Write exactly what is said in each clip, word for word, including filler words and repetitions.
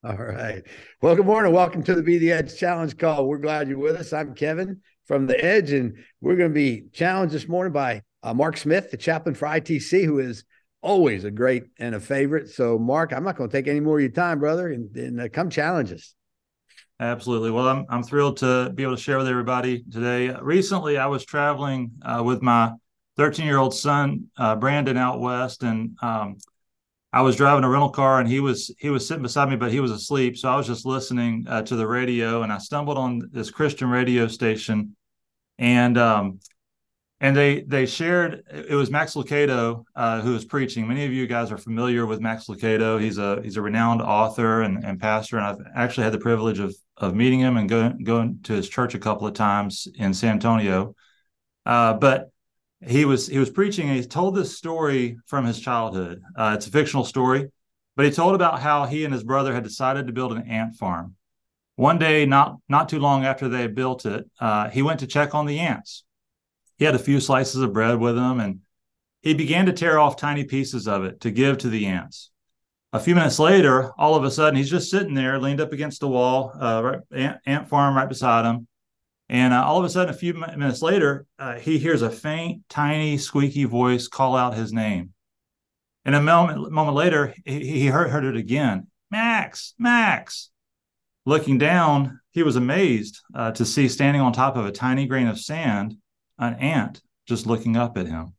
All right. Well, good morning. Welcome to the Be the Edge Challenge Call. We're glad you're with us. I'm Kevin from the Edge, and we're going to be challenged this morning by uh, Mark Smith, the chaplain for I T C, who is always a great and a favorite. So, Mark, I'm not going to take any more of your time, brother, and, and uh, come challenge us. Absolutely. Well, I'm I'm thrilled to be able to share with everybody today. Recently, I was traveling uh, with my thirteen-year-old son, uh, Brandon, out west, and um, I was driving a rental car, and he was he was sitting beside me, but he was asleep. So I was just listening uh, to the radio, and I stumbled on this Christian radio station, and um, and they they shared. It was Max Lucado uh, who was preaching. Many of you guys are familiar with Max Lucado. He's a he's a renowned author and, and pastor, and I've actually had the privilege of of meeting him and going going to his church a couple of times in San Antonio. Uh, but he was he was preaching, and he told this story from his childhood. Uh, it's a fictional story, but he told about how he and his brother had decided to build an ant farm. One day, not not too long after they built it, uh, he went to check on the ants. He had a few slices of bread with him, and he began to tear off tiny pieces of it to give to the ants. A few minutes later, all of a sudden, he's just sitting there, leaned up against the wall, uh, right, ant, ant farm right beside him. And uh, all of a sudden, a few minutes later, uh, he hears a faint, tiny, squeaky voice call out his name. And a moment, moment later, he, he heard, heard it again. Max, Max. Looking down, he was amazed uh, to see standing on top of a tiny grain of sand, an ant just looking up at him.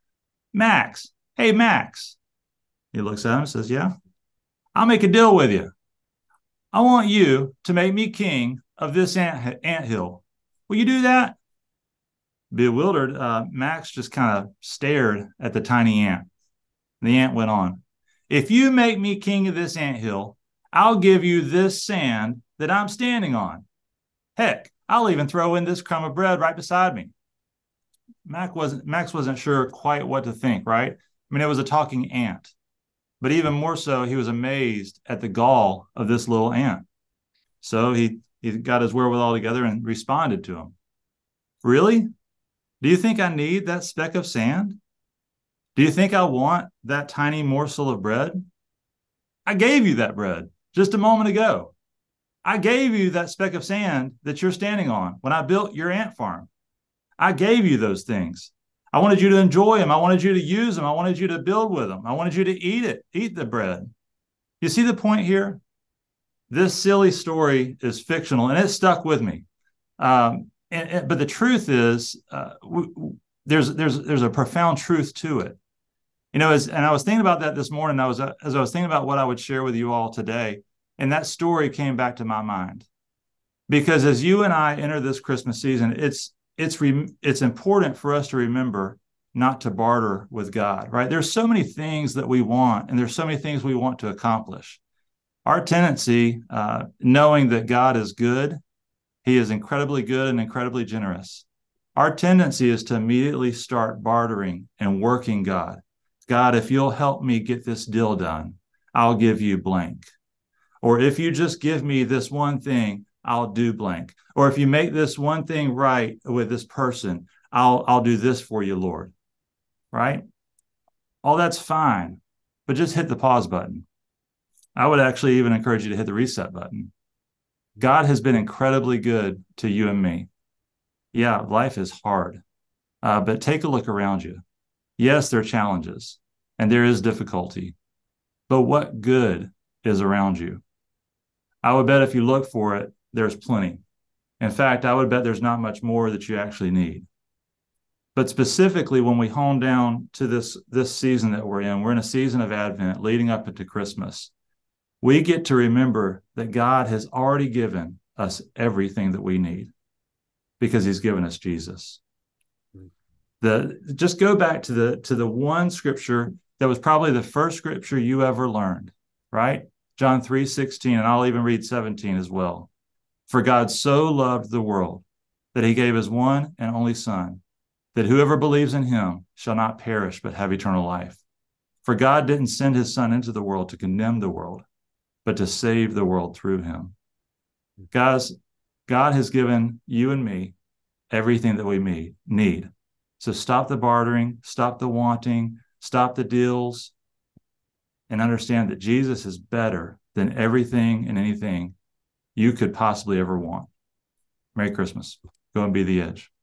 Max, hey, Max. He looks at him and says, yeah, I'll make a deal with you. I want you to make me king of this ant, ant hill. Will you do that? Bewildered, uh, Max just kind of stared at the tiny ant. The ant went on. If you make me king of this ant hill, I'll give you this sand that I'm standing on. Heck, I'll even throw in this crumb of bread right beside me. Max wasn't, Max wasn't sure quite what to think, right? I mean, it was a talking ant. But even more so, he was amazed at the gall of this little ant. So he, he got his wherewithal together and responded to him. Really? Do you think I need that speck of sand? Do you think I want that tiny morsel of bread? I gave you that bread just a moment ago. I gave you that speck of sand that you're standing on when I built your ant farm. I gave you those things. I wanted you to enjoy them. I wanted you to use them. I wanted you to build with them. I wanted you to eat it, eat the bread. You see the point here? This silly story is fictional, and it stuck with me. Um, and, and, but the truth is, uh, we, there's there's there's a profound truth to it. You know, as and I was thinking about that this morning. I was uh, as I was thinking about what I would share with you all today, and that story came back to my mind. Because as you and I enter this Christmas season, it's it's re, it's important for us to remember not to barter with God, right? There's so many things that we want, and there's so many things we want to accomplish. Our tendency, uh, knowing that God is good, he is incredibly good and incredibly generous. Our tendency is to immediately start bartering and working God. God, if you'll help me get this deal done, I'll give you blank. Or if you just give me this one thing, I'll do blank. Or if you make this one thing right with this person, I'll, I'll do this for you, Lord. Right? All that's fine, but just hit the pause button. I would actually even encourage you to hit the reset button. God has been incredibly good to you and me. Yeah, life is hard, uh, but take a look around you. Yes, there are challenges and there is difficulty, but what good is around you? I would bet if you look for it, there's plenty. In fact, I would bet there's not much more that you actually need. But specifically, when we hone down to this, this season that we're in, we're in a season of Advent leading up into Christmas. We get to remember that God has already given us everything that we need because he's given us Jesus. The, just go back to the, to the one scripture that was probably the first scripture you ever learned, right? John three sixteen, and I'll even read seventeen as well. For God so loved the world that he gave his one and only Son, that whoever believes in him shall not perish but have eternal life. For God didn't send his Son into the world to condemn the world, but to save the world through him. Guys, God has given you and me everything that we need. So stop the bartering, stop the wanting, stop the deals, and understand that Jesus is better than everything and anything you could possibly ever want. Merry Christmas. Go and be the edge.